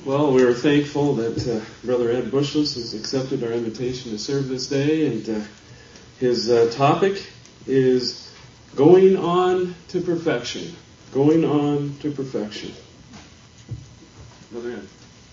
Well, we are thankful that Brother Ed Bushless has accepted our invitation to serve this day, and his topic is going on to perfection. Going on to perfection. Brother Ed.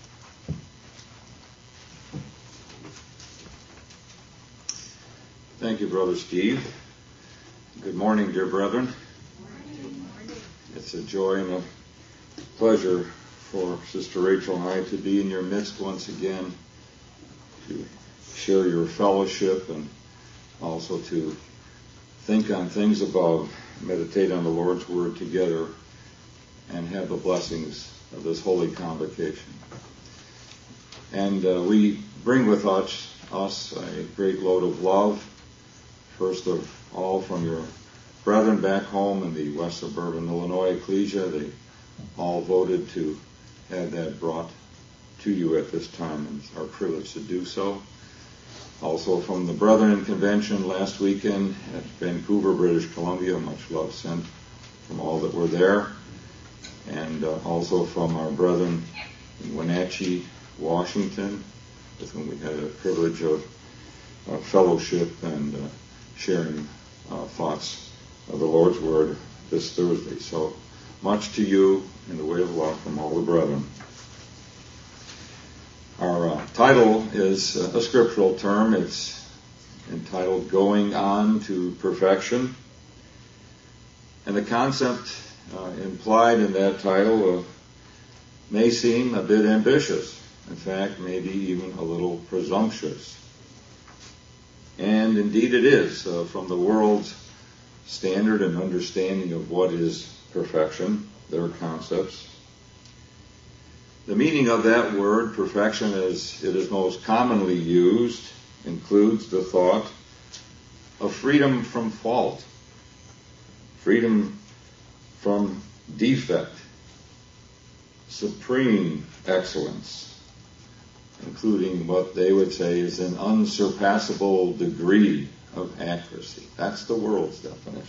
Thank you, Brother Steve. Good morning, dear brethren. It's a joy and a pleasure for Sister Rachel and I to be in your midst once again, to share your fellowship and also to think on things above, meditate on the Lord's Word together, and have the blessings of this holy convocation. And we bring with us a great load of love, first of all from your brethren back home in the West Suburban Illinois Ecclesia. They all voted to have that brought to you at this time, and it's our privilege to do so. Also from the Brethren in Convention last weekend at Vancouver, British Columbia, much love sent from all that were there. And also from our brethren in Wenatchee, Washington, with whom we had a privilege of fellowship and sharing thoughts of the Lord's Word this Thursday. So much to you in the way of love from all the brethren. Our title is a scriptural term. It's entitled Going On to Perfection. And the concept implied in that title may seem a bit ambitious. In fact, maybe even a little presumptuous. And indeed it is, from the world's standard and understanding of what is perfection, their concepts. The meaning of that word, perfection, as it is most commonly used, includes the thought of freedom from fault, freedom from defect, supreme excellence, including what they would say is an unsurpassable degree of accuracy. That's the world's definition.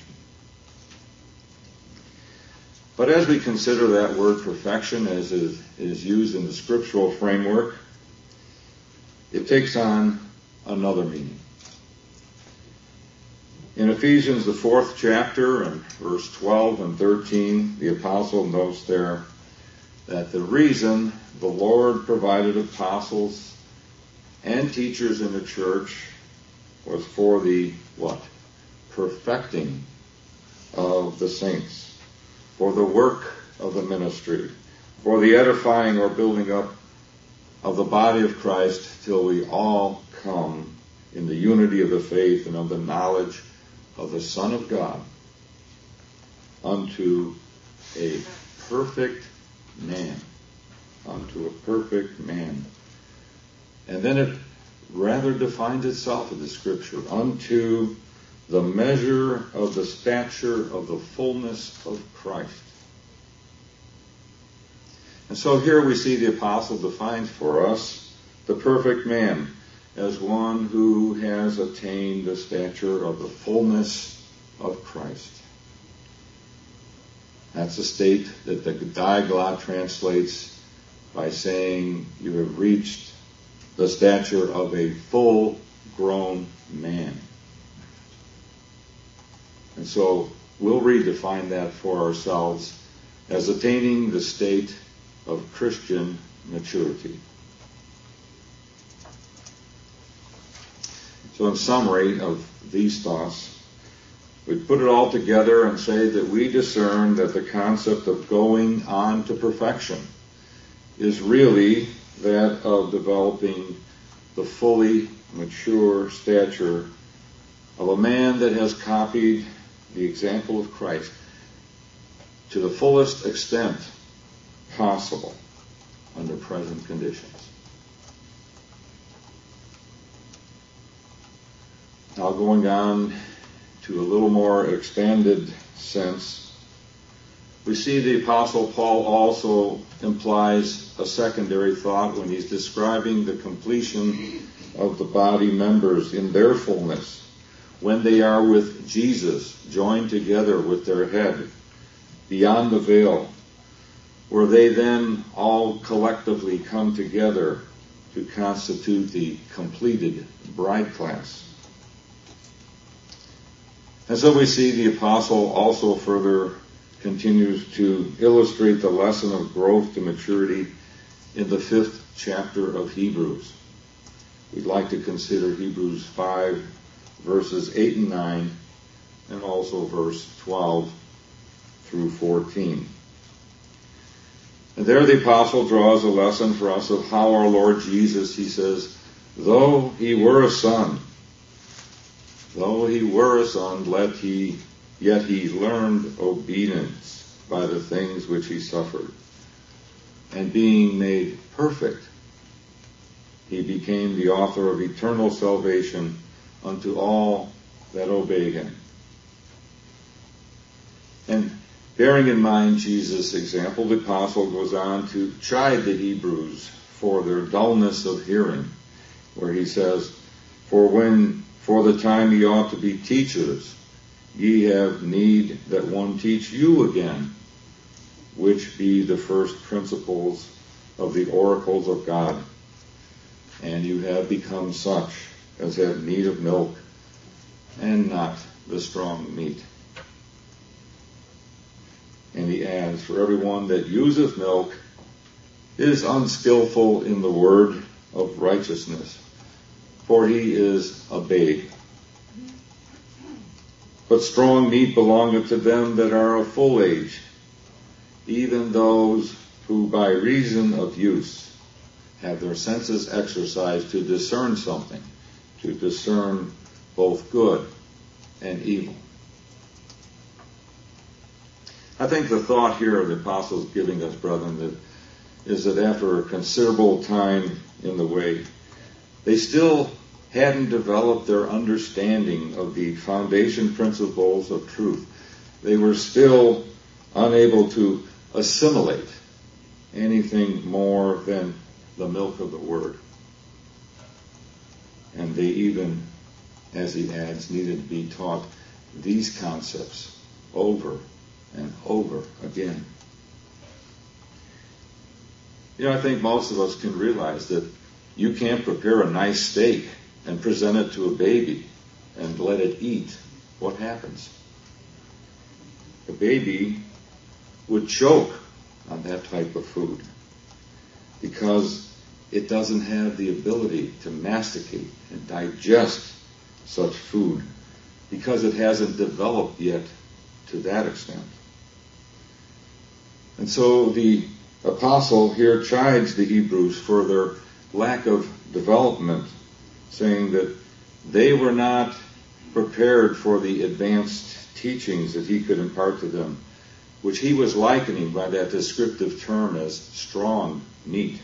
But as we consider that word perfection as it is used in the scriptural framework, it takes on another meaning. In Ephesians, the 4th chapter, and verse 12 and 13, the apostle notes there that the reason the Lord provided apostles and teachers in the church was for the what? Perfecting of the saints, for the work of the ministry, for the edifying or building up of the body of Christ till we all come in the unity of the faith and of the knowledge of the Son of God unto a perfect man. Unto a perfect man. And then it rather defines itself in the Scripture. Unto the measure of the stature of the fullness of Christ. And so here we see the apostle defines for us the perfect man as one who has attained the stature of the fullness of Christ. That's a state that the Diaglott translates by saying you have reached the stature of a full-grown man. And so we'll redefine that for ourselves as attaining the state of Christian maturity. So in summary of these thoughts, we put it all together and say that we discern that the concept of going on to perfection is really that of developing the fully mature stature of a man that has copied the example of Christ to the fullest extent possible under present conditions. Now going on to a little more expanded sense, we see the Apostle Paul also implies a secondary thought when he's describing the completion of the body members in their fullness, when they are with Jesus, joined together with their head, beyond the veil, where they then all collectively come together to constitute the completed bride class. And so we see the apostle also further continues to illustrate the lesson of growth to maturity in the 5th chapter of Hebrews. We'd like to consider Hebrews 5, verses 8 and 9, and also verse 12 through 14. And there the apostle draws a lesson for us of how our Lord Jesus, he says, though he were a son, yet he learned obedience by the things which he suffered. And being made perfect, he became the author of eternal salvation unto all that obey him. And bearing in mind Jesus' example, the apostle goes on to chide the Hebrews for their dullness of hearing, where he says, for the time ye ought to be teachers, ye have need that one teach you again, which be the first principles of the oracles of God. And you have become such as have need of milk, and not the strong meat. And he adds, for everyone that useth milk is unskillful in the word of righteousness, for he is a babe. But strong meat belongeth to them that are of full age, even those who by reason of use have their senses exercised to discern something, to discern both good and evil. I think the thought here of the apostles giving us, brethren, is that after a considerable time in the way, they still hadn't developed their understanding of the foundation principles of truth. They were still unable to assimilate anything more than the milk of the Word. And they even, as he adds, needed to be taught these concepts over and over again. I think most of us can realize that you can't prepare a nice steak and present it to a baby and let it eat. What happens? A baby would choke on that type of food because it doesn't have the ability to masticate and digest such food because it hasn't developed yet to that extent. And so the apostle here chides the Hebrews for their lack of development, saying that they were not prepared for the advanced teachings that he could impart to them, which he was likening by that descriptive term as strong meat.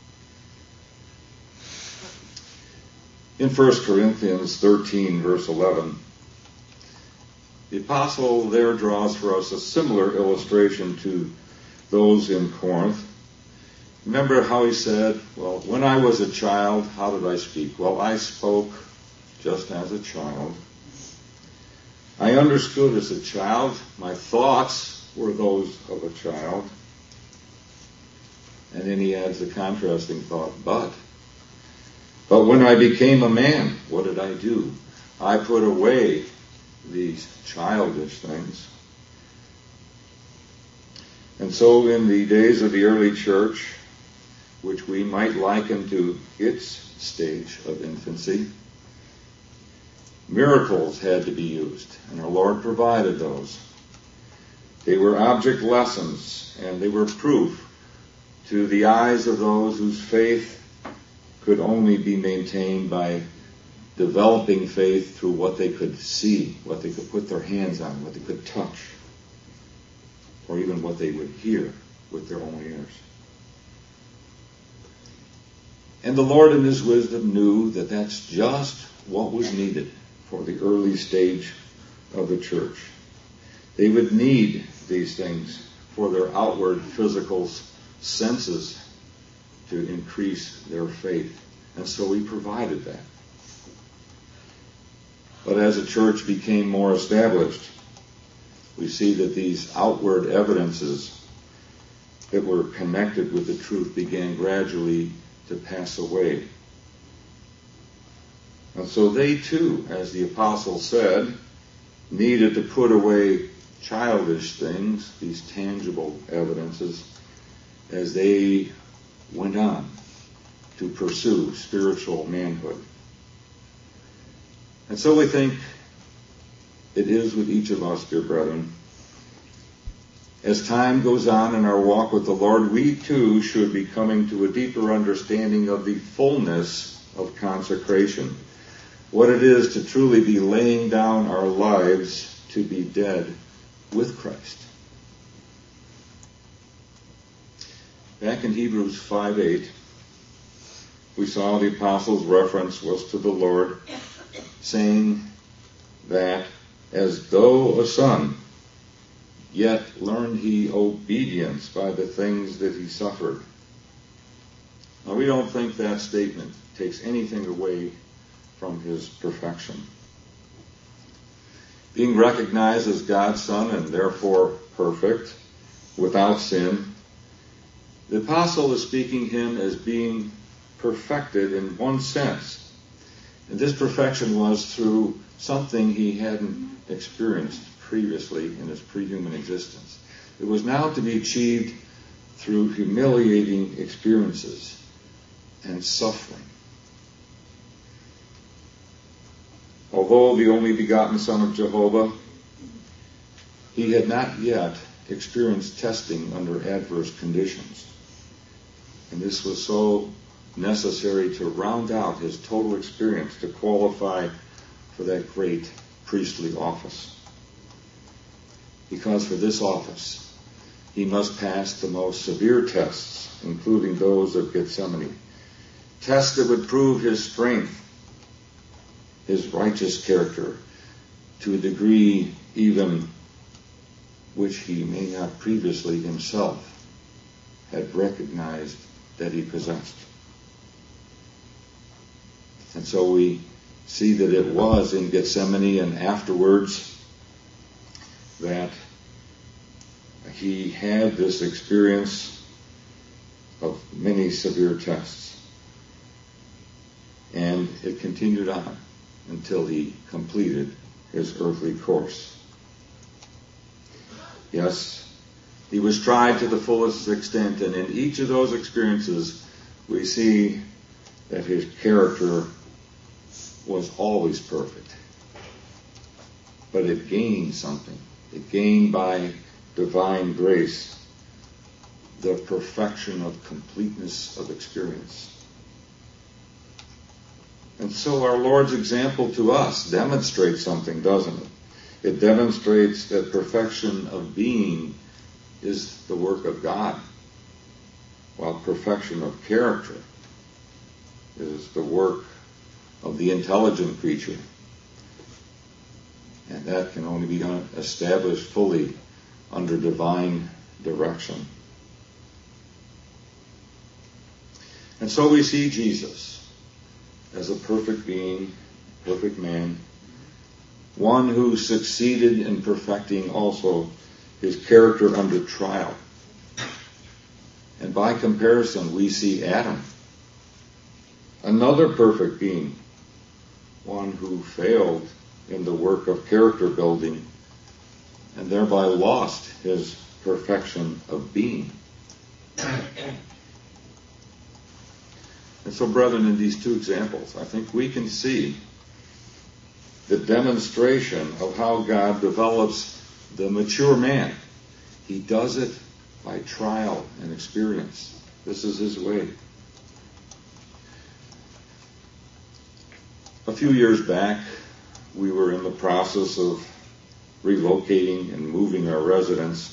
In 1 Corinthians 13, verse 11, the apostle there draws for us a similar illustration to those in Corinth. Remember how he said, well, when I was a child, how did I speak? Well, I spoke just as a child. I understood as a child. My thoughts were those of a child. And then he adds the contrasting thought, but when I became a man, what did I do? I put away these childish things. And so in the days of the early church, which we might liken to its stage of infancy, miracles had to be used, and our Lord provided those. They were object lessons, and they were proof to the eyes of those whose faith could only be maintained by developing faith through what they could see, what they could put their hands on, what they could touch, or even what they would hear with their own ears. And the Lord in his wisdom knew that that's just what was needed for the early stage of the church. They would need these things for their outward physical senses to increase their faith. And so he provided that. But as the church became more established, we see that these outward evidences that were connected with the truth began gradually to pass away. And so they too, as the apostle said, needed to put away childish things, these tangible evidences, as they went on to pursue spiritual manhood. And so I think it is with each of us, dear brethren. As time goes on in our walk with the Lord, we too should be coming to a deeper understanding of the fullness of consecration. What it is to truly be laying down our lives to be dead with Christ. Back in Hebrews 5:8, we saw the apostle's reference was to the Lord, saying that as though a son, yet learned he obedience by the things that he suffered. Now we don't think that statement takes anything away from his perfection. Being recognized as God's son and therefore perfect, without sin, the apostle is speaking him as being perfected in one sense. And this perfection was through something he hadn't experienced previously in his pre-human existence. It was now to be achieved through humiliating experiences and suffering. Although the only begotten Son of Jehovah, he had not yet experienced testing under adverse conditions. And this was so necessary to round out his total experience to qualify for that great priestly office. Because for this office, he must pass the most severe tests, including those of Gethsemane. Tests that would prove his strength, his righteous character, to a degree even which he may not previously himself had recognized that he possessed. And so we see that it was in Gethsemane and afterwards that he had this experience of many severe tests. And it continued on until he completed his earthly course. Yes, he was tried to the fullest extent, and in each of those experiences we see that his character was always perfect. But it gained something. It gained by divine grace the perfection of completeness of experience. And so our Lord's example to us demonstrates something, doesn't it? It demonstrates that perfection of being is the work of God, while perfection of character is the work of the intelligent creature. And that can only be established fully under divine direction. And so we see Jesus as a perfect being, perfect man, one who succeeded in perfecting also his character under trial. And by comparison, we see Adam, another perfect being, one who failed in the work of character building and thereby lost his perfection of being. And so, brethren, in these two examples, I think we can see the demonstration of how God develops the mature man. He does it by trial and experience. This is his way. A few years back, we were in the process of relocating and moving our residence.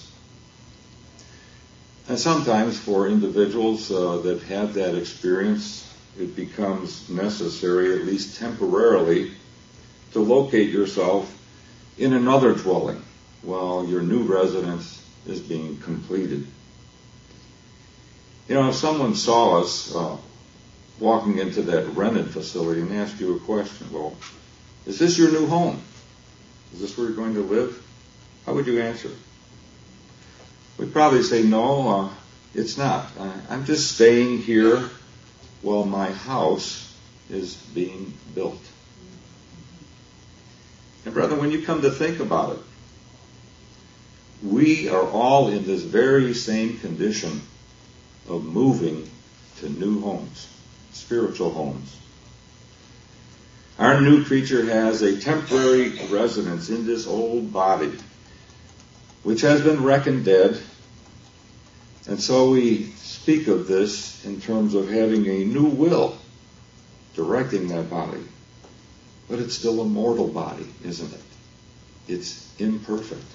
And sometimes for individuals that have that experience, it becomes necessary, at least temporarily, to locate yourself in another dwelling while your new residence is being completed. You know, if someone saw us walking into that rented facility and asked you a question, well, is this your new home? Is this where you're going to live? How would you answer? We'd probably say, no, It's not. I'm just staying here while my house is being built. And brother, when you come to think about it, we are all in this very same condition of moving to new homes, spiritual homes. Our new creature has a temporary residence in this old body, which has been reckoned dead. And so we speak of this in terms of having a new will directing that body. But it's still a mortal body, isn't it? It's imperfect.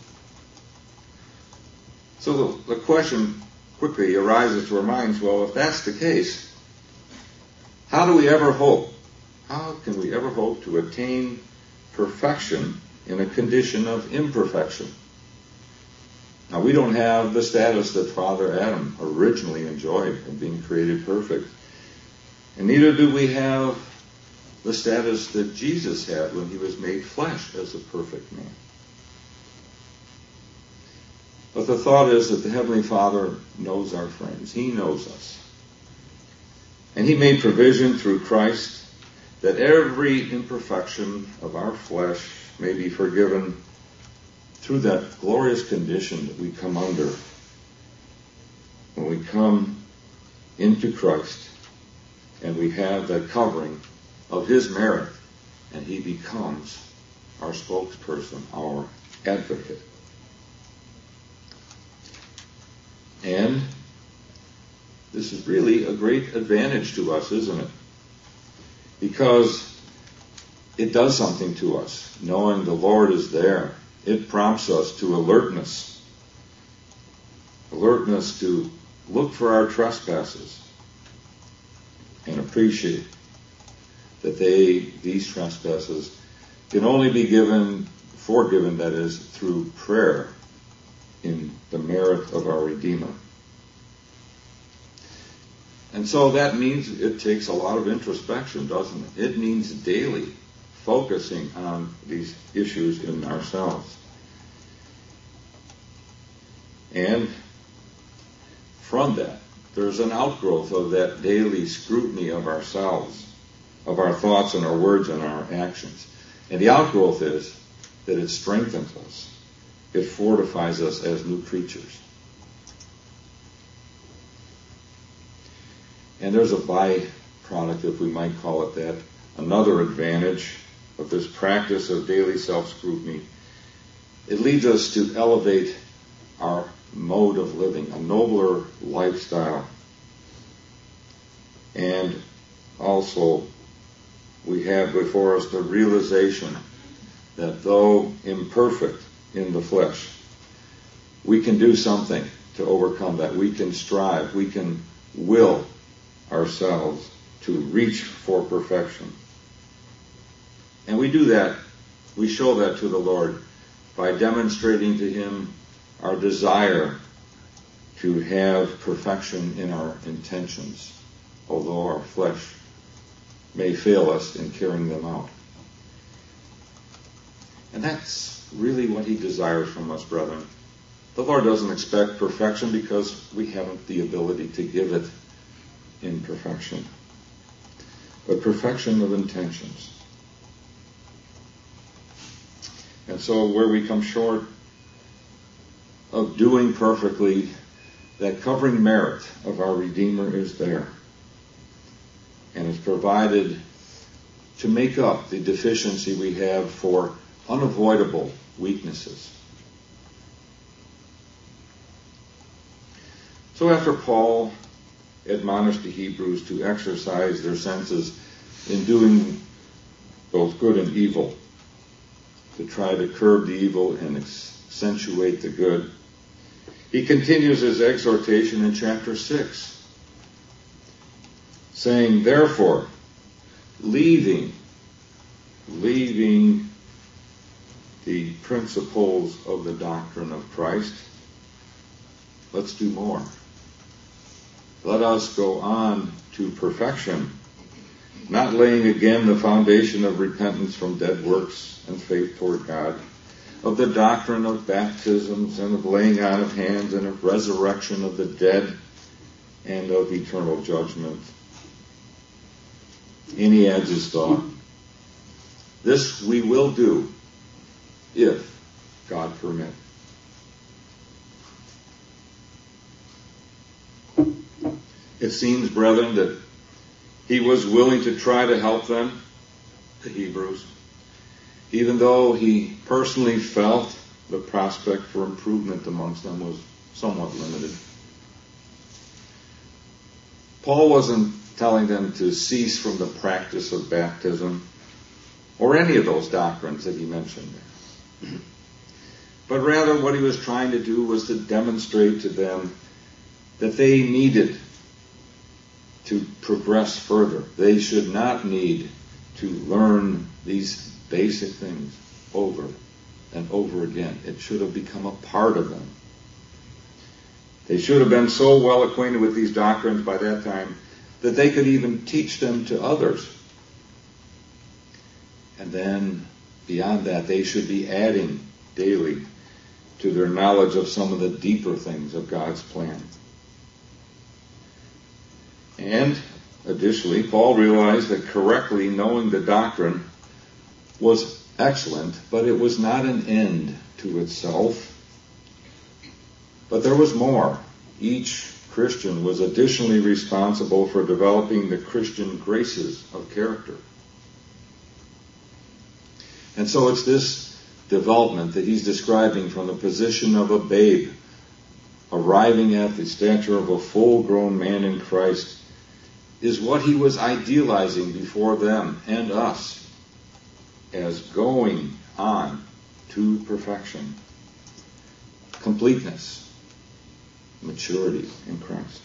So the question quickly arises to our minds, well, if that's the case, how do we ever hope? How can we ever hope to attain perfection in a condition of imperfection? Now, we don't have the status that Father Adam originally enjoyed of being created perfect. And neither do we have the status that Jesus had when he was made flesh as a perfect man. But the thought is that the Heavenly Father knows our friends. He knows us. And he made provision through Christ that every imperfection of our flesh may be forgiven through that glorious condition that we come under when we come into Christ and we have that covering of his merit, and he becomes our spokesperson, our advocate. And this is really a great advantage to us, isn't it? Because it does something to us, knowing the Lord is there. It prompts us to alertness to look for our trespasses and appreciate that these trespasses can only be forgiven, that is, through prayer in the merit of our Redeemer. And so that means it takes a lot of introspection, doesn't it? It means daily focusing on these issues in ourselves. And from that, there's an outgrowth of that daily scrutiny of ourselves, of our thoughts and our words and our actions. And the outgrowth is that it strengthens us. It fortifies us as new creatures. And there's a byproduct, if we might call it that, another advantage of this practice of daily self-scrutiny. It leads us to elevate our mode of living, a nobler lifestyle. And also, we have before us the realization that though imperfect in the flesh, we can do something to overcome that. We can strive. We can will ourselves to reach for perfection. And we do that, we show that to the Lord by demonstrating to him our desire to have perfection in our intentions, although our flesh may fail us in carrying them out. And that's really what he desires from us, brethren. The Lord doesn't expect perfection because we haven't the ability to give it in perfection, but perfection of intentions. And so where we come short of doing perfectly, that covering merit of our Redeemer is there and is provided to make up the deficiency we have for unavoidable weaknesses. So after Paul admonished the Hebrews to exercise their senses in doing both good and evil, to try to curb the evil and accentuate the good, he continues his exhortation in chapter 6, saying, therefore, leaving the principles of the doctrine of Christ, let's do more. Let us go on to perfection, not laying again the foundation of repentance from dead works and faith toward God, of the doctrine of baptisms and of laying on of hands and of resurrection of the dead and of eternal judgment. And he adds his thought, this we will do if God permit. It seems, brethren, that he was willing to try to help them, the Hebrews, even though he personally felt the prospect for improvement amongst them was somewhat limited. Paul wasn't telling them to cease from the practice of baptism or any of those doctrines that he mentioned there. But rather what he was trying to do was to demonstrate to them that they needed to progress further. They should not need to learn these basic things over and over again. It should have become a part of them. They should have been so well acquainted with these doctrines by that time that they could even teach them to others. And then, beyond that, they should be adding daily to their knowledge of some of the deeper things of God's plan. And, additionally, Paul realized that correctly knowing the doctrine was excellent, but it was not an end to itself. But there was more. Each Christian was additionally responsible for developing the Christian graces of character. And so it's this development that he's describing from the position of a babe, arriving at the stature of a full-grown man in Christ, is what he was idealizing before them and us as going on to perfection, completeness, maturity in Christ.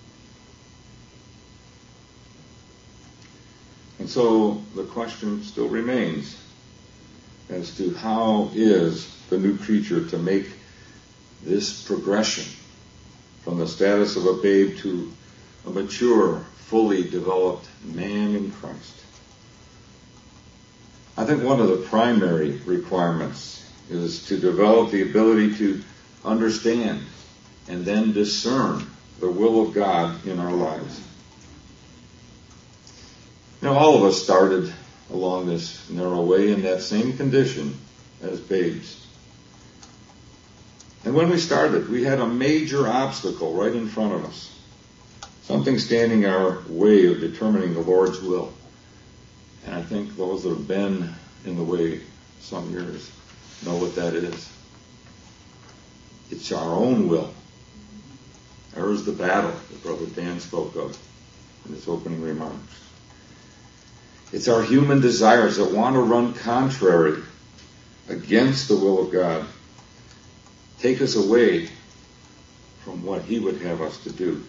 And so the question still remains as to how is the new creature to make this progression from the status of a babe to a mature, fully developed man in Christ. I think one of the primary requirements is to develop the ability to understand and then discern the will of God in our lives. Now, all of us started along this narrow way in that same condition as babes. And when we started, we had a major obstacle right in front of us. Something standing our way of determining the Lord's will. And I think those that have been in the way some years know what that is. It's our own will. There's the battle that Brother Dan spoke of in his opening remarks. It's our human desires that want to run contrary against the will of God, take us away from what He would have us to do.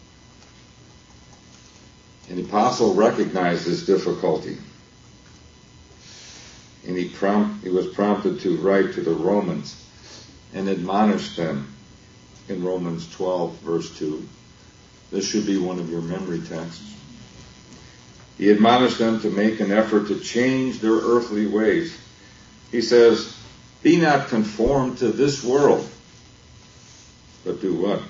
And the apostle recognized this difficulty. And he was prompted to write to the Romans and admonish them in Romans 12, verse 2. This should be one of your memory texts. He admonished them to make an effort to change their earthly ways. He says, be not conformed to this world, but do what?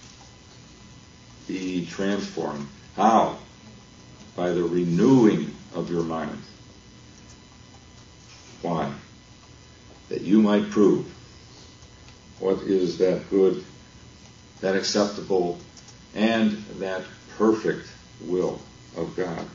Be transformed. How? By the renewing of your mind. Why? That you might prove what is that good, that acceptable, and that perfect will of God.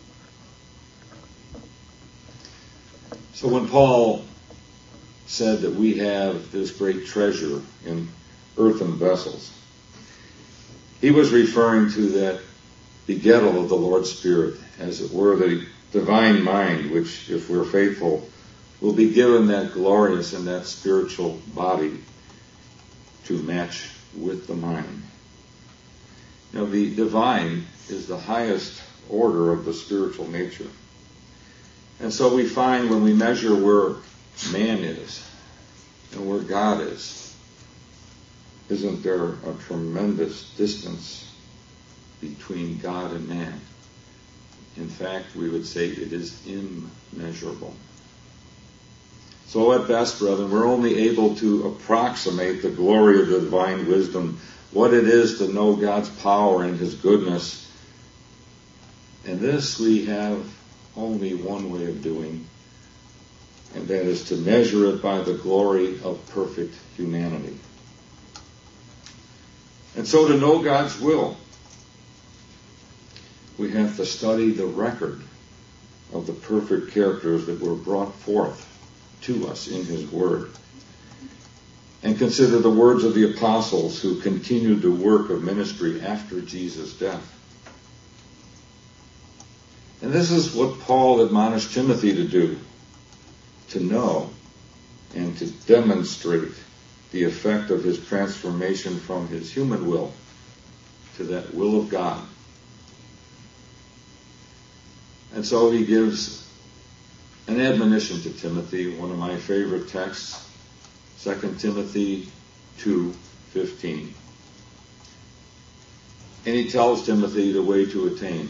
So when Paul said that we have this great treasure in earthen vessels, he was referring to that begettal of the Lord's Spirit, as it were, the divine mind, which, if we're faithful, will be given that glorious and that spiritual body to match with the mind. You know, the divine is the highest order of the spiritual nature. And so we find when we measure where man is and where God is, isn't there a tremendous distance between God and man? In fact, we would say it is immeasurable. So at best, brethren, we're only able to approximate the glory of the divine wisdom what it is to know God's power and His goodness. And this we have only one way of doing, and that is to measure it by the glory of perfect humanity. And so to know God's will, we have to study the record of the perfect characters that were brought forth to us in His Word, and consider the words of the apostles who continued the work of ministry after Jesus' death. And this is what Paul admonished Timothy to do, to know and to demonstrate the effect of his transformation from his human will to that will of God. And so he gives an admonition to Timothy, one of my favorite texts, 2 Timothy 2:15. And he tells Timothy the way to attain.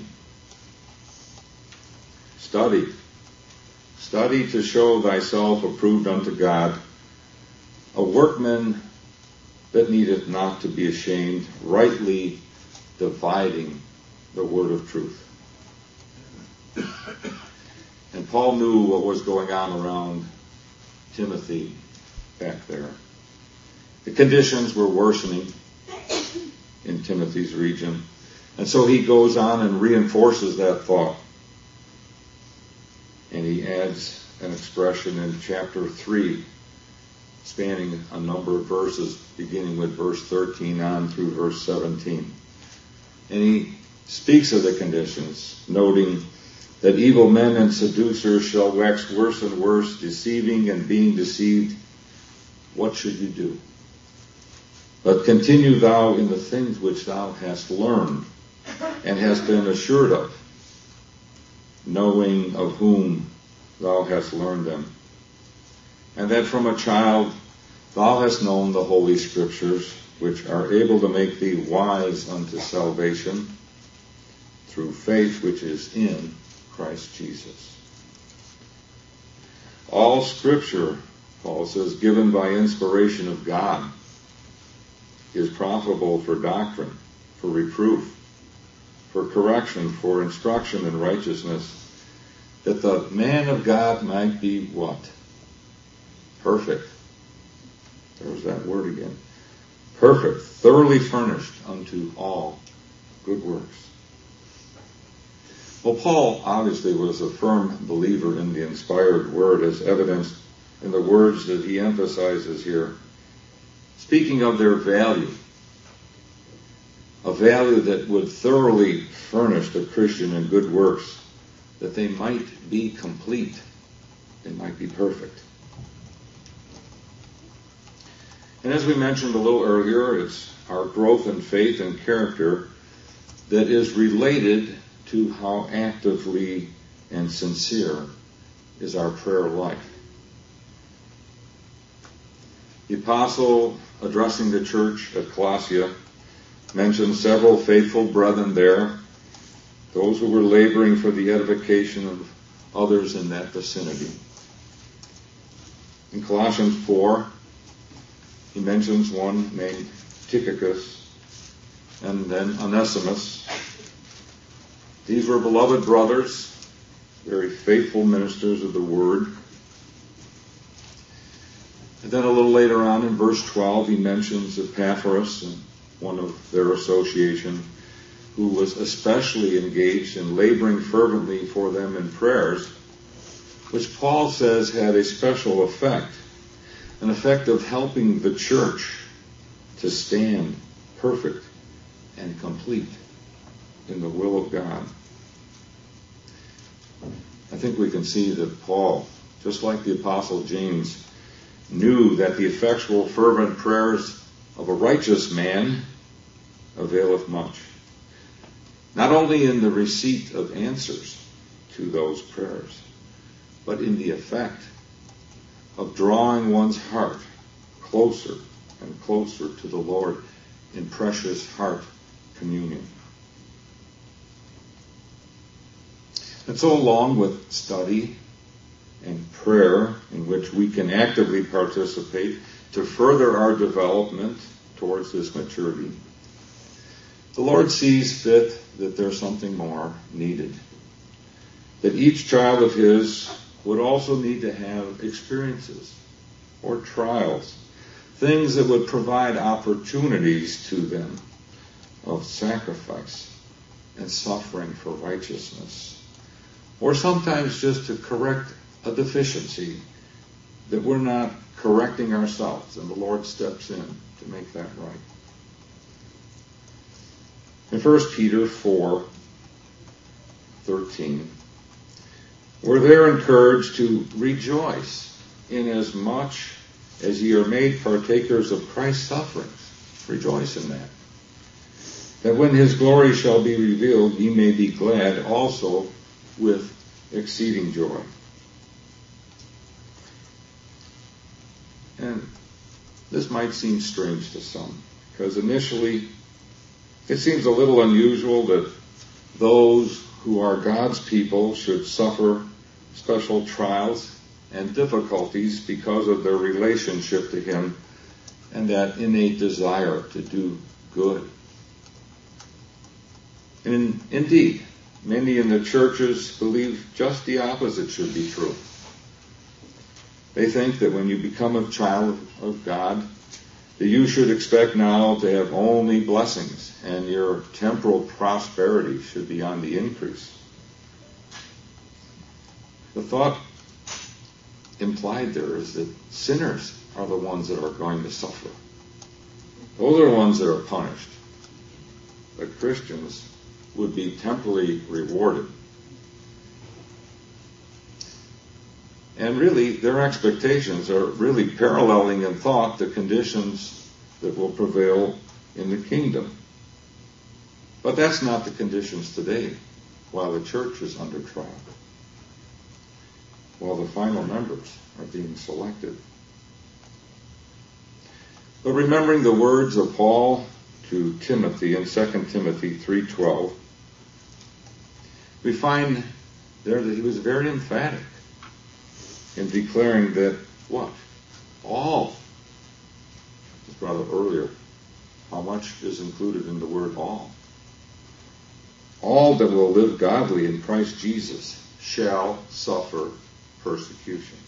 Study to show thyself approved unto God, a workman that needeth not to be ashamed, rightly dividing the word of truth. And Paul knew what was going on around Timothy back there. The conditions were worsening in Timothy's region. And so he goes on and reinforces that thought. And he adds an expression in chapter 3, spanning a number of verses, beginning with verse 13 on through verse 17. And he speaks of the conditions, noting that evil men and seducers shall wax worse and worse, deceiving and being deceived. What should you do? But continue thou in the things which thou hast learned and hast been assured of, knowing of whom thou hast learned them, and that from a child thou hast known the Holy Scriptures, which are able to make thee wise unto salvation through faith which is in Christ Jesus. All Scripture, Paul says, given by inspiration of God, is profitable for doctrine, for reproof, for correction, for instruction in righteousness, that the man of God might be what? Perfect. There's that word again. Perfect, thoroughly furnished unto all good works. Well, Paul obviously was a firm believer in the inspired word, as evidenced in the words that he emphasizes here. Speaking of their value, a value that would thoroughly furnish the Christian in good works, that they might be complete, they might be perfect. And as we mentioned a little earlier, it's our growth in faith and character that is related to how actively and sincere is our prayer life. The apostle, addressing the church at Colossia, mentioned several faithful brethren there, those who were laboring for the edification of others in that vicinity. In Colossians 4, he mentions one named Tychicus and then Onesimus. These were beloved brothers, very faithful ministers of the word. And then a little later on in verse 12, he mentions Epaphras, and one of their association, who was especially engaged in laboring fervently for them in prayers, which Paul says had a special effect, an effect of helping the church to stand perfect and complete in the will of God. I think we can see that Paul, just like the Apostle James, knew that the effectual fervent prayers of a righteous man availeth much. Not only in the receipt of answers to those prayers, but in the effect of drawing one's heart closer and closer to the Lord in precious heart communion. And so along with study and prayer, in which we can actively participate to further our development towards this maturity, the Lord sees fit that there's something more needed. That each child of His would also need to have experiences or trials, things that would provide opportunities to them of sacrifice and suffering for righteousness, or sometimes just to correct a deficiency that we're not correcting ourselves, and the Lord steps in to make that right. In 1 Peter 4:13, we're there encouraged to rejoice inasmuch as ye are made partakers of Christ's sufferings. Rejoice in that. That when His glory shall be revealed, ye may be glad also with exceeding joy. And this might seem strange to some, because initially it seems a little unusual that those who are God's people should suffer special trials and difficulties because of their relationship to Him and that innate desire to do good. And indeed, many in the churches believe just the opposite should be true. They think that when you become a child of God, that you should expect now to have only blessings and your temporal prosperity should be on the increase. The thought implied there is that sinners are the ones that are going to suffer. Those are the ones that are punished. But Christians would be temporally rewarded. And really, their expectations are really paralleling in thought the conditions that will prevail in the kingdom. But that's not the conditions today, while the church is under trial, while the final members are being selected. But remembering the words of Paul to Timothy in 2 Timothy 3:12, we find there that he was very emphatic in declaring that what? All. Just brought up earlier, how much is included in the word all? All that will live godly in Christ Jesus shall suffer persecution.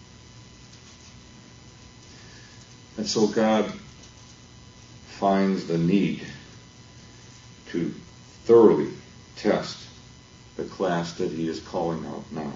And so God finds the need to thoroughly test the class that He is calling out now,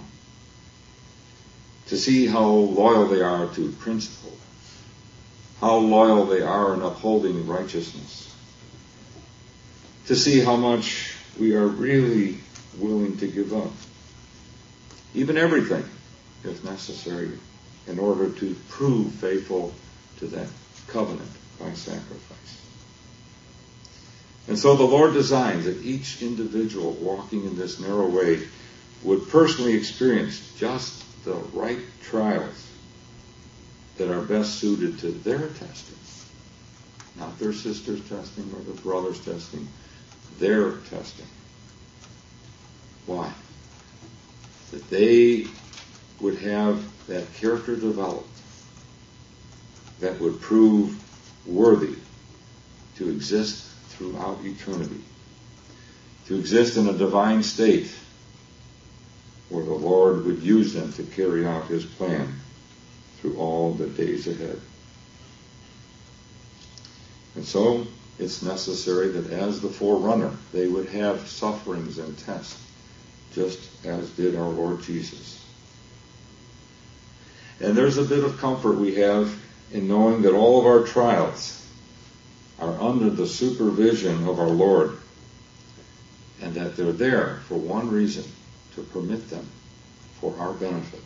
to see how loyal they are to principle, how loyal they are in upholding righteousness, to see how much we are really willing to give up, even everything if necessary, in order to prove faithful to that covenant by sacrifice. And so the Lord designs that each individual walking in this narrow way would personally experience just the right trials that are best suited to their testing. Not their sister's testing or their brother's testing, their testing. Why? That they would have that character developed that would prove worthy to exist throughout eternity, to exist in a divine state where the Lord would use them to carry out His plan through all the days ahead. And so it's necessary that as the forerunner, they would have sufferings and tests, just as did our Lord Jesus. And there's a bit of comfort we have in knowing that all of our trials are under the supervision of our Lord, and that they're there for one reason, to permit them for our benefit.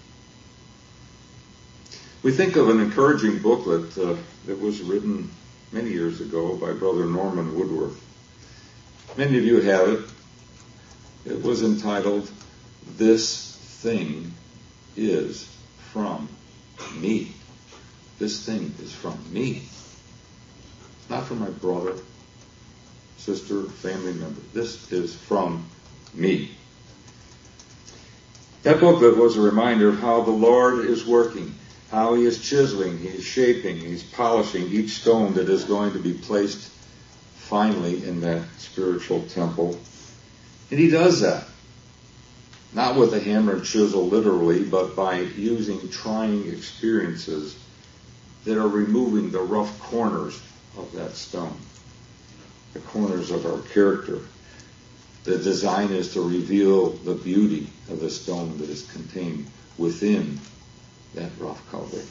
We think of an encouraging booklet that was written many years ago by Brother Norman Woodworth. Many of you have it. It was entitled, "This Thing is from Me." This thing is from me. Not from my brother, sister, family member. This is from me. That booklet was a reminder of how the Lord is working, how He is chiseling, He is shaping, He's polishing each stone that is going to be placed finally in that spiritual temple. And he does that. Not with a hammer and chisel literally, but by using trying experiences that are removing the rough corners of that stone, the corners of our character. The design is to reveal the beauty of the stone that is contained within that rough covering.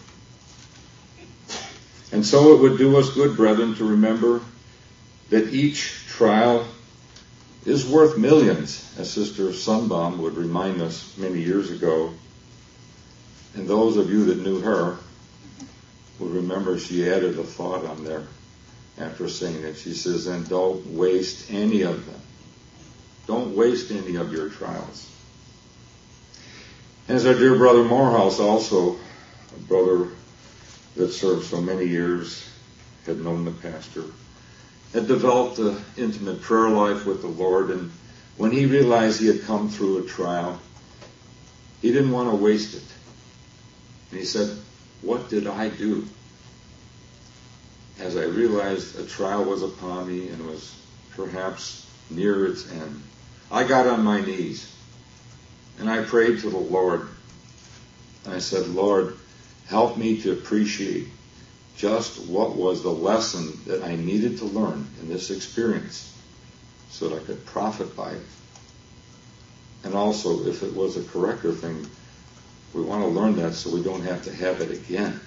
And so it would do us good, brethren, to remember that each trial is worth millions, as Sister Sunbaum would remind us many years ago. And those of you that knew her would remember she added a thought on there after saying that. She says, and don't waste any of them. Don't waste any of your trials. And as our dear brother Morehouse, also a brother that served so many years, had known the pastor, had developed an intimate prayer life with the Lord, and when he realized he had come through a trial, he didn't want to waste it. And he said, what did I do? As I realized a trial was upon me and was perhaps near its end, I got on my knees and I prayed to the Lord. And I said, Lord, help me to appreciate just what was the lesson that I needed to learn in this experience so that I could profit by it. And also, if it was a corrective thing, we want to learn that so we don't have to have it again.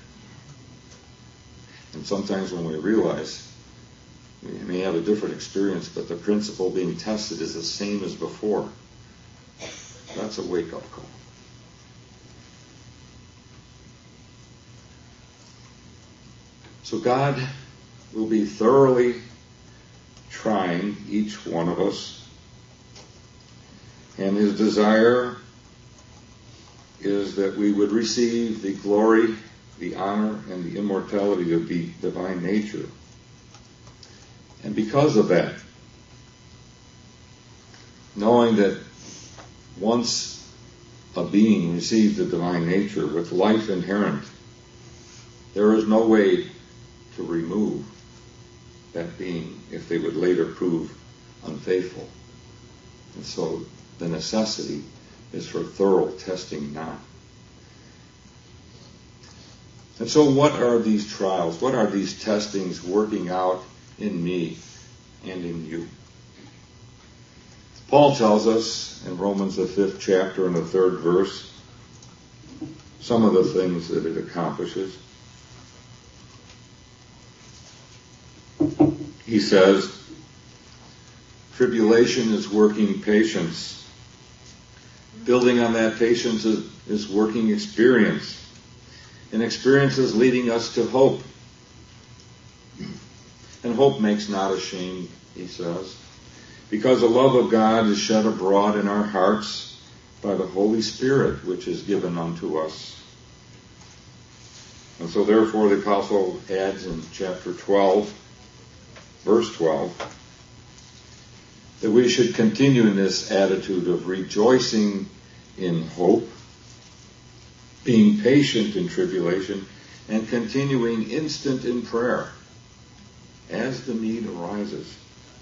And sometimes when we realize we may have a different experience, but the principle being tested is the same as before, that's a wake-up call. So God will be thoroughly trying each one of us, and his desire is that we would receive the glory, the honor, and the immortality of the divine nature. And because of that, knowing that once a being receives the divine nature with life inherent, there is no way to remove that being if they would later prove unfaithful. And so the necessity is for thorough testing now. And so what are these trials? What are these testings working out in me and in you? Paul tells us in Romans the 5th chapter and the 3rd verse some of the things that it accomplishes. He says, tribulation is working patience. Building on that patience is working experience. And experience is leading us to hope. And hope makes not ashamed, he says, because the love of God is shed abroad in our hearts by the Holy Spirit, which is given unto us. And so therefore the apostle adds in chapter 12, verse 12, that we should continue in this attitude of rejoicing in hope, being patient in tribulation, and continuing instant in prayer as the need arises.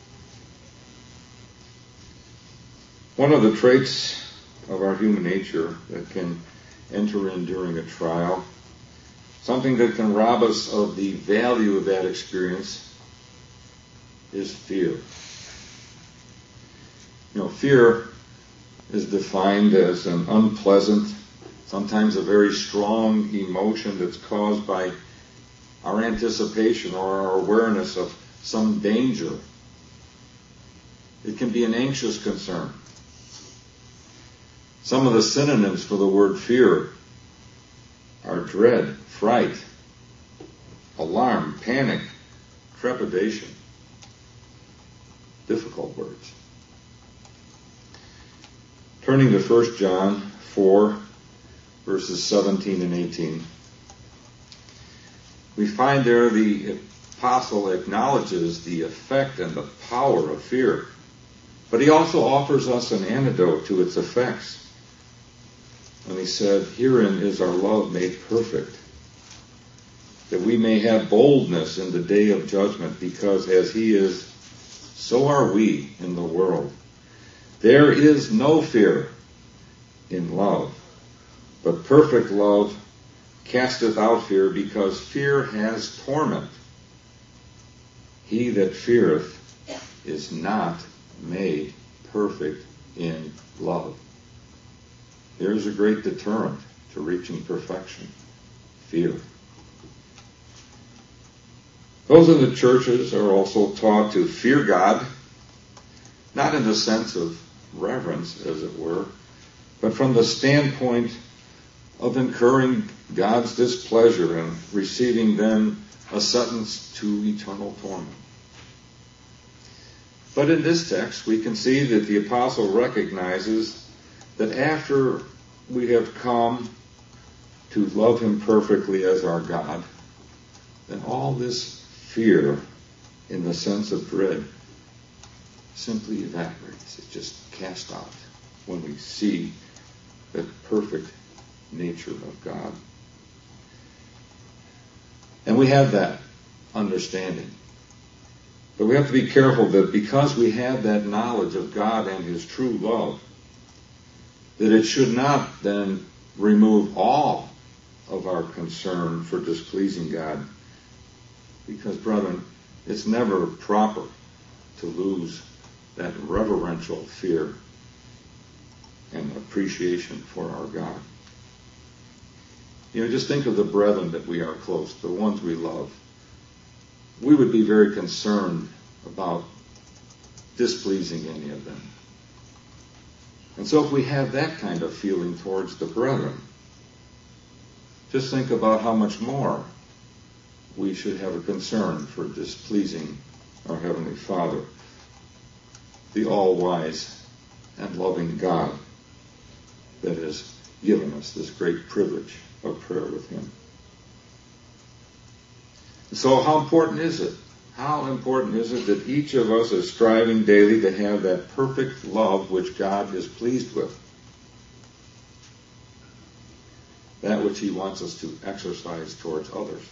One of the traits of our human nature that can enter in during a trial, something that can rob us of the value of that experience, is fear. Fear is defined as an unpleasant, sometimes a very strong emotion that's caused by our anticipation or our awareness of some danger. It can be an anxious concern. Some of the synonyms for the word fear are dread, fright, alarm, panic, trepidation. Difficult words. Turning to 1 John 4, verses 17 and 18, we find there the apostle acknowledges the effect and the power of fear, but he also offers us an antidote to its effects. And he said, herein is our love made perfect, that we may have boldness in the day of judgment, because as he is so are we in the world. There is no fear in love, but perfect love casteth out fear, because fear has torment. He that feareth is not made perfect in love. Here's a great deterrent to reaching perfection: fear. Those in the churches are also taught to fear God, not in the sense of reverence, as it were, but from the standpoint of incurring God's displeasure and receiving then a sentence to eternal torment. But in this text, we can see that the apostle recognizes that after we have come to love him perfectly as our God, then all this fear, in the sense of dread, simply evaporates. It's just cast out when we see the perfect nature of God. And we have that understanding. But we have to be careful that because we have that knowledge of God and his true love, that it should not then remove all of our concern for displeasing God. Because, brethren, it's never proper to lose that reverential fear and appreciation for our God. Just think of the brethren that we are close, the ones we love. We would be very concerned about displeasing any of them. And so if we have that kind of feeling towards the brethren, just think about how much more we should have a concern for displeasing our Heavenly Father, the all-wise and loving God that has given us this great privilege of prayer with him. So how important is it? How important is it that each of us is striving daily to have that perfect love which God is pleased with? That which he wants us to exercise towards others.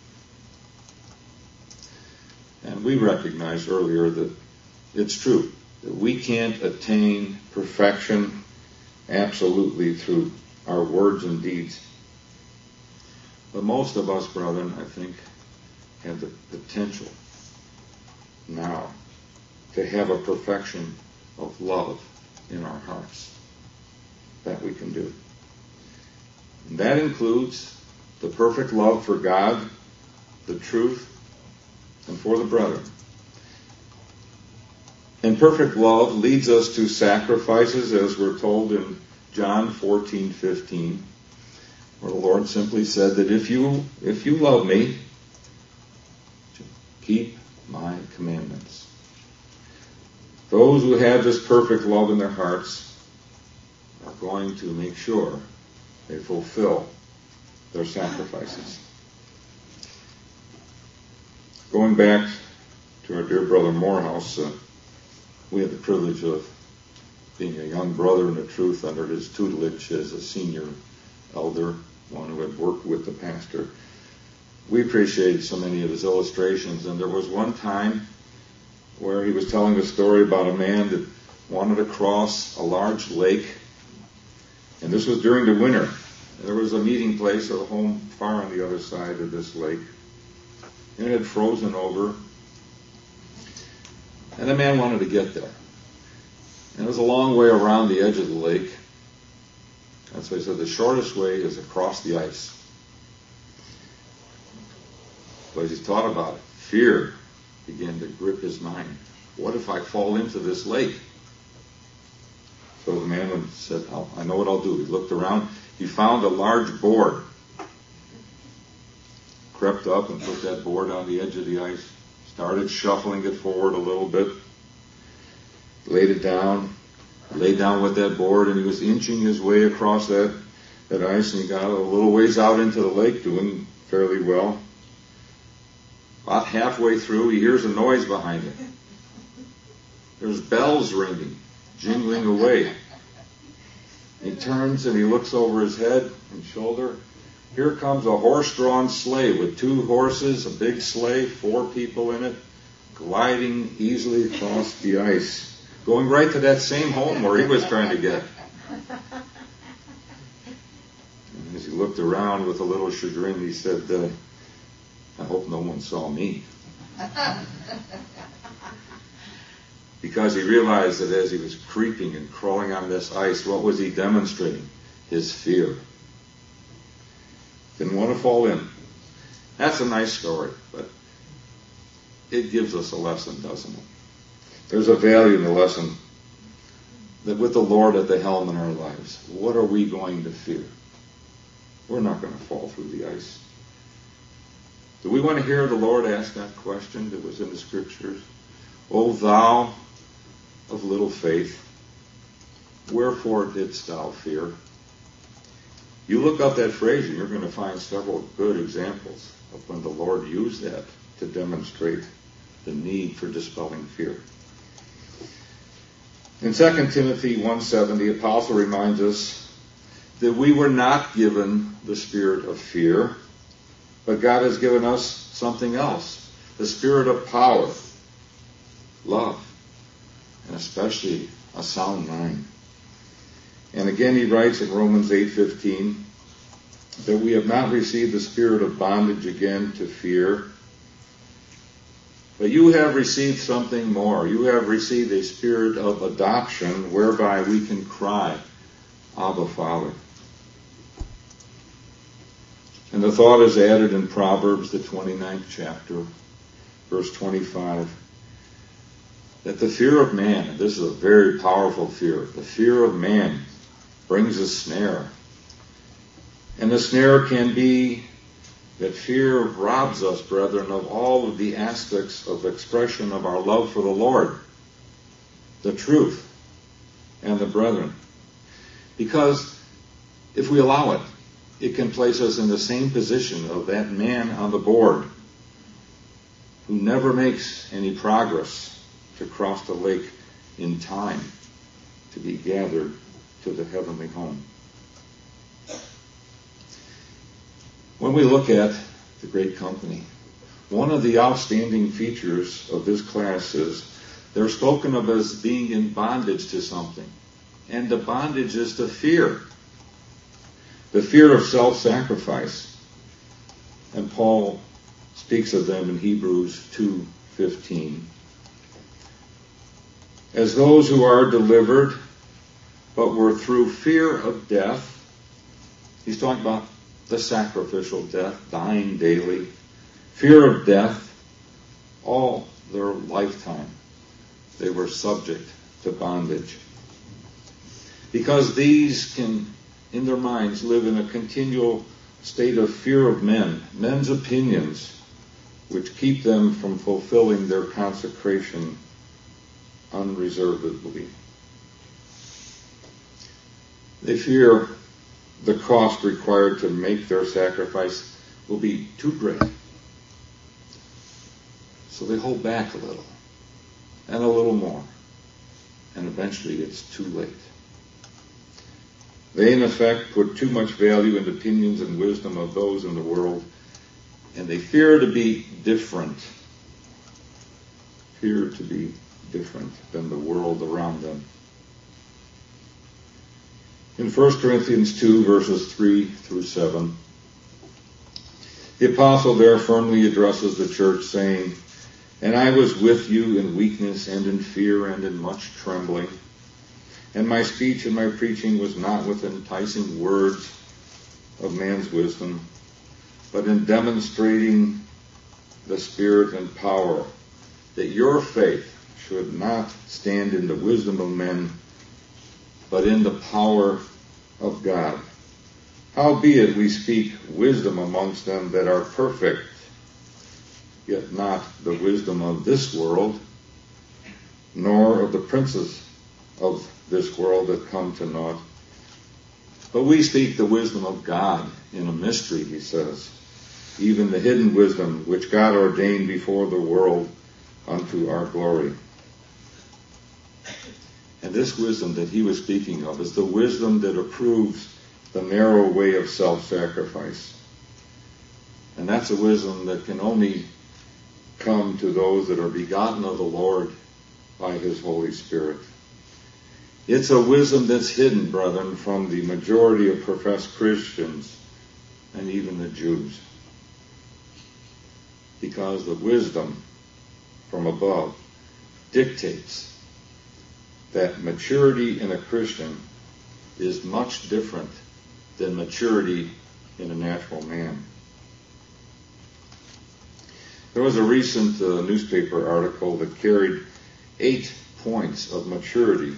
And we recognized earlier that it's true that we can't attain perfection absolutely through our words and deeds. But most of us, brethren, I think, have the potential now to have a perfection of love in our hearts. That we can do. And that includes the perfect love for God, the truth, and for the brethren. And perfect love leads us to sacrifices, as we're told in John 14:15, where the Lord simply said that if you love me, keep my commandments. Those who have this perfect love in their hearts are going to make sure they fulfill their sacrifices. Going back to our dear brother Morehouse, we had the privilege of being a young brother in the truth under his tutelage as a senior elder, one who had worked with the pastor. We appreciated so many of his illustrations, and there was one time where he was telling a story about a man that wanted to cross a large lake, and this was during the winter. There was a meeting place at a home far on the other side of this lake, and it had frozen over, and the man wanted to get there. And it was a long way around the edge of the lake, and so he said the shortest way is across the ice. But as he thought about it, fear began to grip his mind. What if I fall into this lake? So the man said, I know what I'll do. He looked around. He found a large board. Crept up and put that board on the edge of the ice. Started shuffling it forward a little bit. Laid it down. Laid down with that board, and he was inching his way across that ice, and he got a little ways out into the lake, doing fairly well. About halfway through, he hears a noise behind him. There's bells ringing, jingling away. He turns and he looks over his head and shoulder. Here comes a horse-drawn sleigh with 2 horses, a big sleigh, 4 people in it, gliding easily across the ice, going right to that same home where he was trying to get. And as he looked around with a little chagrin, he said, I hope no one saw me. Because he realized that as he was creeping and crawling on this ice, what was he demonstrating? His fear. Didn't want to fall in. That's a nice story, but it gives us a lesson, doesn't it? There's a value in the lesson that with the Lord at the helm in our lives, what are we going to fear? We're not going to fall through the ice. Do we want to hear the Lord ask that question that was in the Scriptures? O thou of little faith, wherefore didst thou fear? You look up that phrase and you're going to find several good examples of when the Lord used that to demonstrate the need for dispelling fear. In 2 Timothy 1:7, the apostle reminds us that we were not given the spirit of fear, but God has given us something else, the spirit of power, love, and especially a sound mind. And again he writes in Romans 8:15 that we have not received the spirit of bondage again to fear, but you have received something more. You have received a spirit of adoption whereby we can cry, Abba, Father. And the thought is added in Proverbs, the 29th chapter, verse 25, that the fear of man, and this is a very powerful fear, the fear of man brings a snare. And the snare can be that fear robs us, brethren, of all of the aspects of expression of our love for the Lord, the truth, and the brethren. Because if we allow it, it can place us in the same position of that man on the board who never makes any progress to cross the lake in time to be gathered to the heavenly home. When we look at the Great Company, one of the outstanding features of this class is they're spoken of as being in bondage to something. And the bondage is to fear. The fear of self-sacrifice. And Paul speaks of them in Hebrews 2:15. As those who are delivered, but were through fear of death. He's talking about the sacrificial death, dying daily. Fear of death, all their lifetime, they were subject to bondage. Because these can, in their minds, live in a continual state of fear of men, men's opinions, which keep them from fulfilling their consecration unreservedly. They fear the cost required to make their sacrifice will be too great. So they hold back a little, and a little more, and eventually it's too late. They, in effect, put too much value in the opinions and wisdom of those in the world, and they fear to be different. Fear to be different than the world around them. In 1 Corinthians 2, verses 3 through 7, the apostle there firmly addresses the church, saying, "And I was with you in weakness and in fear and in much trembling. And my speech and my preaching was not with enticing words of man's wisdom, but in demonstrating the Spirit and power, that your faith should not stand in the wisdom of men, but in the power of God. Howbeit we speak wisdom amongst them that are perfect, yet not the wisdom of this world, nor of the princes of this world that come to naught. But we speak the wisdom of God in a mystery," he says, "even the hidden wisdom which God ordained before the world unto our glory." And this wisdom that he was speaking of is the wisdom that approves the narrow way of self-sacrifice. And that's a wisdom that can only come to those that are begotten of the Lord by His Holy Spirit. It's a wisdom that's hidden, brethren, from the majority of professed Christians and even the Jews. Because the wisdom from above dictates that maturity in a Christian is much different than maturity in a natural man. There was a recent newspaper article that carried 8 points of maturity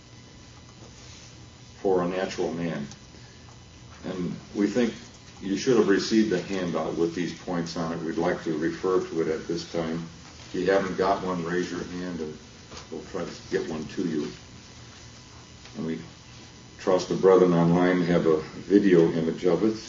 for a natural man. And we think you should have received a handout with these points on it. We'd like to refer to it at this time. If you haven't got one, raise your hand and we'll try to get one to you. And we trust the brethren online have a video image of it.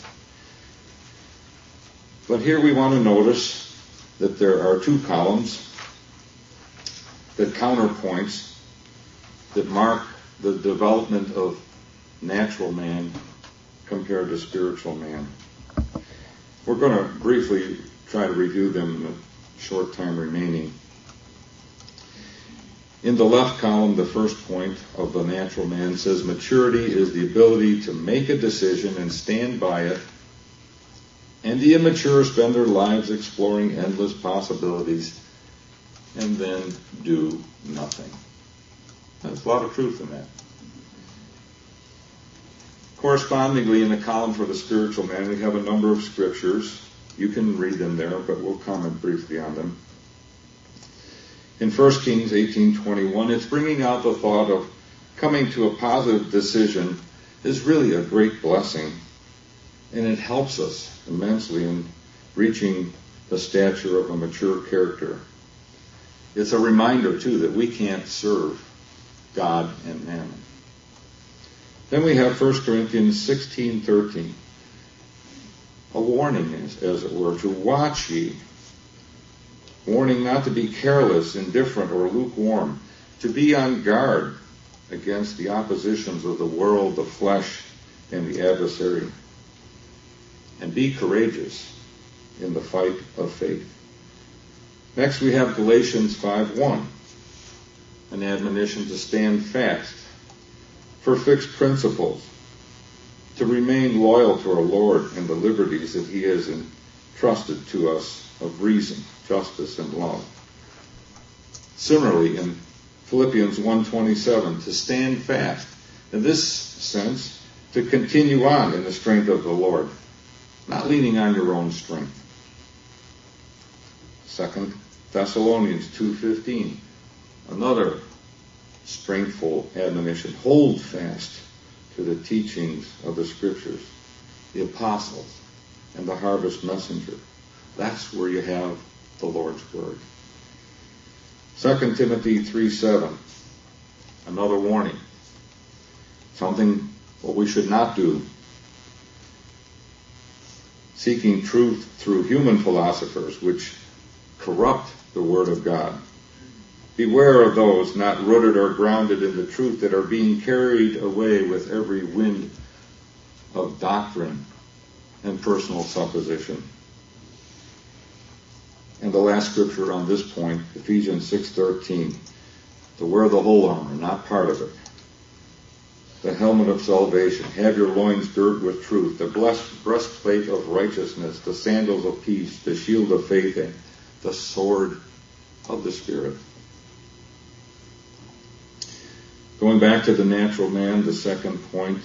But here we want to notice that there are 2 columns that counterpoints that mark the development of natural man compared to spiritual man. We're going to briefly try to review them in the short time remaining. In the left column, the first point of the natural man says maturity is the ability to make a decision and stand by it, and the immature spend their lives exploring endless possibilities and then do nothing. There's a lot of truth in that. Correspondingly, in the column for the spiritual man, we have a number of scriptures. You can read them there, but we'll comment briefly on them. In 1 Kings 18:21, it's bringing out the thought of coming to a positive decision is really a great blessing, and it helps us immensely in reaching the stature of a mature character. It's a reminder, too, that we can't serve God and mammon. Then we have 1 Corinthians 16:13, a warning, as it were, to watch ye, warning not to be careless, indifferent, or lukewarm, to be on guard against the oppositions of the world, the flesh, and the adversary, and be courageous in the fight of faith. Next we have Galatians 5:1, an admonition to stand fast for fixed principles, to remain loyal to our Lord and the liberties that He has entrusted to us of reason, justice, and love. Similarly, in Philippians 1:27, to stand fast. In this sense, to continue on in the strength of the Lord, not leaning on your own strength. 2 Thessalonians 2:15, another strengthful admonition. Hold fast to the teachings of the Scriptures, the apostles, and the harvest messenger. That's where you have the Lord's Word. 2 Timothy 3:7, another warning. Something what we should not do. Seeking truth through human philosophers, which corrupt the Word of God. Beware of those not rooted or grounded in the truth that are being carried away with every wind of doctrine and personal supposition. And the last scripture on this point, Ephesians 6:13, to wear the whole armor, not part of it. The helmet of salvation, have your loins girt with truth, the breastplate of righteousness, the sandals of peace, the shield of faith, and the sword of the Spirit. Going back to the natural man, the second point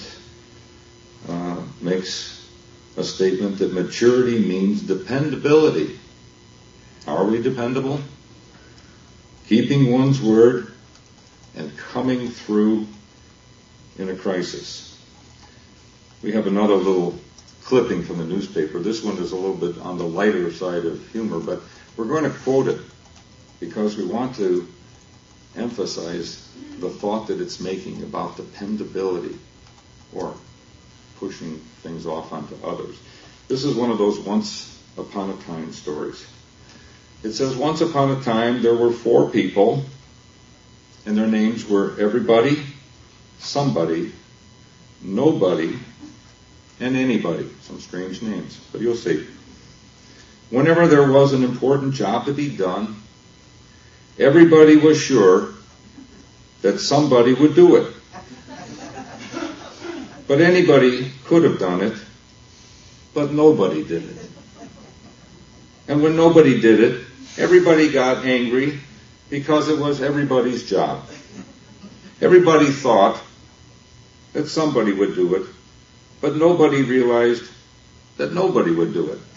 makes a statement that maturity means dependability. Are we dependable? Keeping one's word and coming through in a crisis. We have another little clipping from the newspaper. This one is a little bit on the lighter side of humor, but we're going to quote it because we want to emphasize the thought that it's making about dependability or pushing things off onto others. This is one of those once upon a time stories. It says, once upon a time there were 4 people, and their names were everybody, somebody, nobody, and anybody. Some strange names, but you'll see. whenever there was an important job to be done, everybody was sure that somebody would do it. But anybody could have done it, but nobody did it. And when nobody did it, everybody got angry because it was everybody's job. Everybody thought that somebody would do it, but nobody realized that nobody would do it.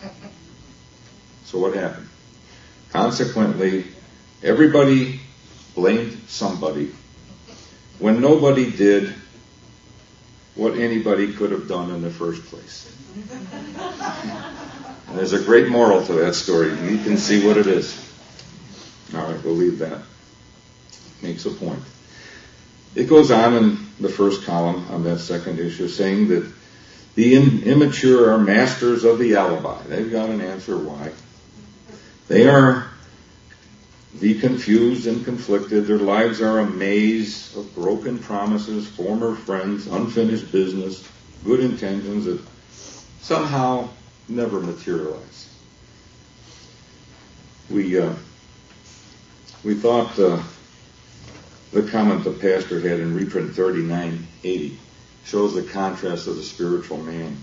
So what happened? Consequently, everybody blamed somebody when nobody did what anybody could have done in the first place. And there's a great moral to that story. You can see what it is. All right, we'll leave that. Makes a point. It goes on in the first column on that second issue, saying that the immature are masters of the alibi. They've got an answer why. They are the confused and conflicted. Their lives are a maze of broken promises, former friends, unfinished business, good intentions that somehow never materialize. We thought the comment the pastor had in reprint 3980 shows the contrast of the spiritual man.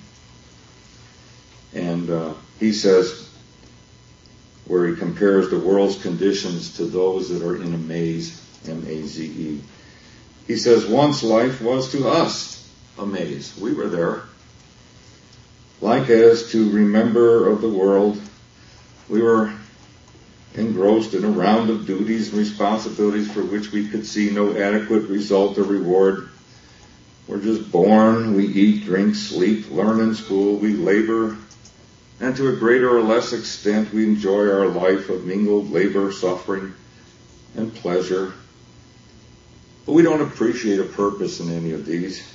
And he says, where he compares the world's conditions to those that are in a maze, M-A-Z-E. He says, once life was to us a maze. We were there. Like as to remember of the world, we were engrossed in a round of duties and responsibilities for which we could see no adequate result or reward. We're just born, we eat, drink, sleep, learn in school, we labor, and to a greater or less extent we enjoy our life of mingled labor, suffering, and pleasure. But we don't appreciate a purpose in any of these.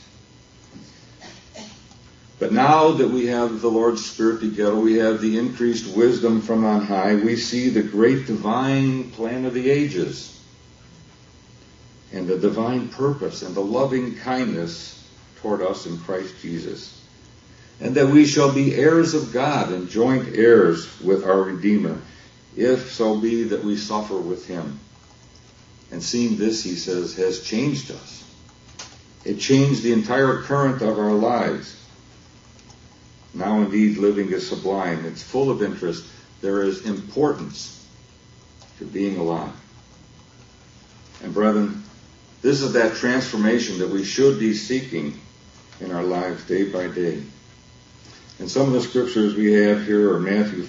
But now that we have the Lord's Spirit together, we have the increased wisdom from on high, we see the great divine plan of the ages and the divine purpose and the loving kindness toward us in Christ Jesus. And that we shall be heirs of God and joint heirs with our Redeemer, if so be that we suffer with him. And seeing this, he says, has changed us. It changed the entire current of our lives. Now indeed living is sublime. It's full of interest. There is importance to being alive. And brethren, this is that transformation that we should be seeking in our lives day by day. And some of the scriptures we have here are Matthew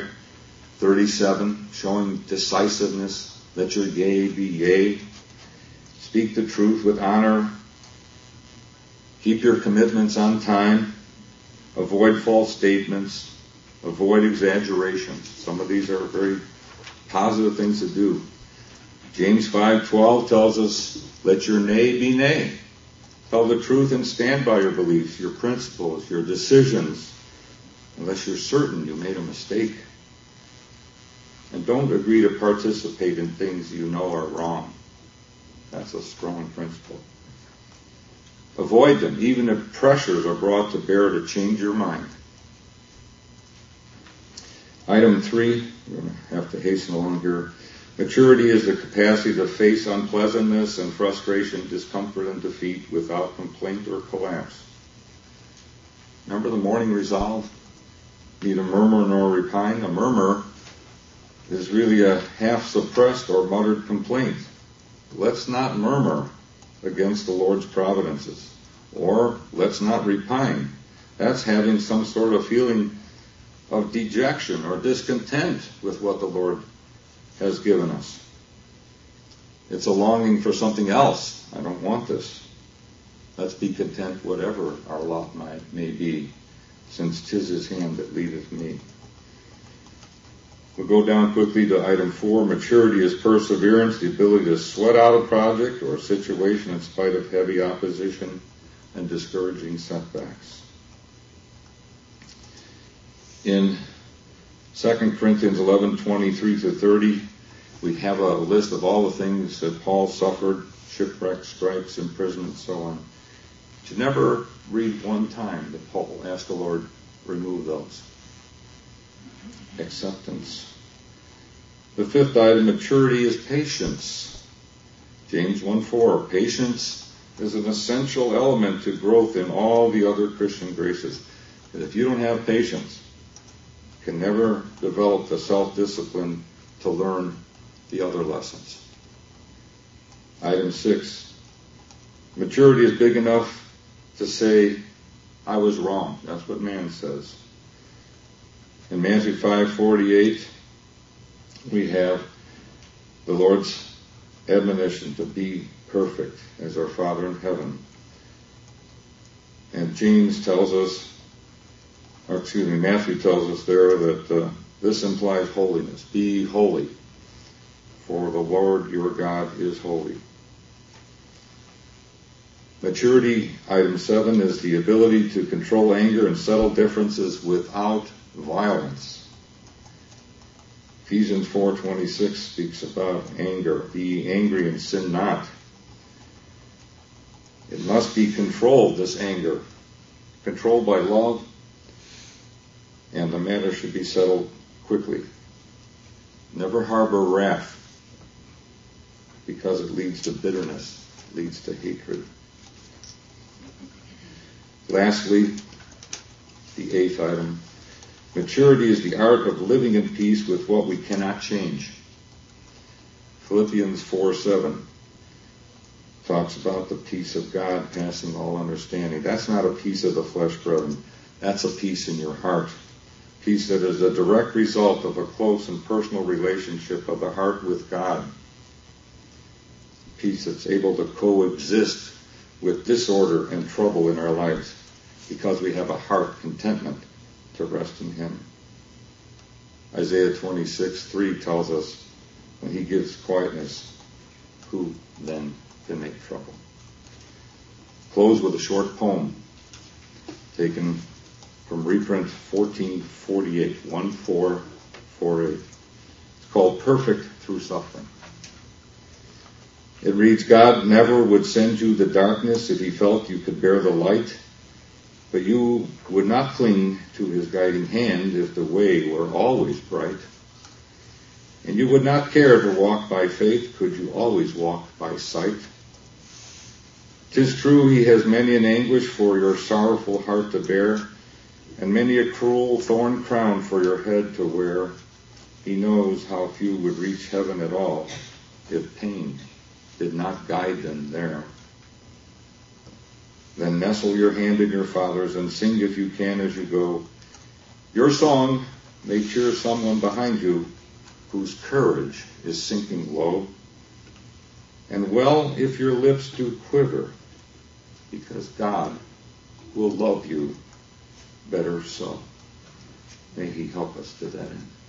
5:37, showing decisiveness. Let your yea be yea. Speak the truth with honor. Keep your commitments on time. Avoid false statements. Avoid exaggerations. Some of these are very positive things to do. James 5:12 tells us, let your nay be nay. Tell the truth and stand by your beliefs, your principles, your decisions, unless you're certain you made a mistake. And don't agree to participate in things you know are wrong. That's a strong principle. Avoid them, even if pressures are brought to bear to change your mind. Item 3, we're going to have to hasten along here. Maturity is the capacity to face unpleasantness and frustration, discomfort, and defeat without complaint or collapse. Remember the morning resolve? Neither murmur nor repine. A murmur is really a half-suppressed or muttered complaint. Let's not murmur against the Lord's providences. Or let's not repine. That's having some sort of feeling of dejection or discontent with what the Lord has given us. It's a longing for something else. I don't want this. Let's be content whatever our lot may be, since 'tis his hand that leadeth me. We'll go down quickly to item 4. Maturity is perseverance, the ability to sweat out a project or a situation in spite of heavy opposition and discouraging setbacks. In 2 Corinthians 11:23-30, we have a list of all the things that Paul suffered, shipwreck, stripes, imprisonment, so on. But you never read one time that Paul asked the Lord, remove those. acceptance. The fifth item, maturity, is patience. James 1:4, patience is an essential element to growth in all the other Christian graces. And if you don't have patience, you can never develop the self-discipline to learn the other lessons. Item 6, maturity is big enough to say, I was wrong. That's what man says. In Matthew 5:48, we have the Lord's admonition to be perfect as our Father in heaven. And Matthew tells us there that this implies holiness. Be holy, for the Lord your God is holy. Maturity, item 7, is the ability to control anger and settle differences without violence. Ephesians 4:26 speaks about anger. Be angry and sin not. It must be controlled, this anger. Controlled by love, and the matter should be settled quickly. Never harbor wrath, because it leads to bitterness, leads to hatred. Lastly, the 8th item, maturity is the art of living in peace with what we cannot change. Philippians 4:7 talks about the peace of God passing all understanding. That's not a peace of the flesh, brethren. That's a peace in your heart. Peace that is a direct result of a close and personal relationship of the heart with God. Peace that's able to coexist with disorder and trouble in our lives because we have a heart contentment to rest in Him. Isaiah 26:3 tells us, when He gives quietness, who then can make trouble? Close with a short poem taken from reprint 1448, 1448. It's called Perfect Through Suffering. It reads, God never would send you the darkness if He felt you could bear the light, but you would not cling to His guiding hand if the way were always bright. And you would not care to walk by faith could you always walk by sight. 'Tis true He has many an anguish for your sorrowful heart to bear, and many a cruel thorn crown for your head to wear. He knows how few would reach heaven at all if pain did not guide them there. Then nestle your hand in your Father's and sing if you can as you go. Your song may cheer someone behind you whose courage is sinking low. And well if your lips do quiver, because God will love you better so. May He help us to that end.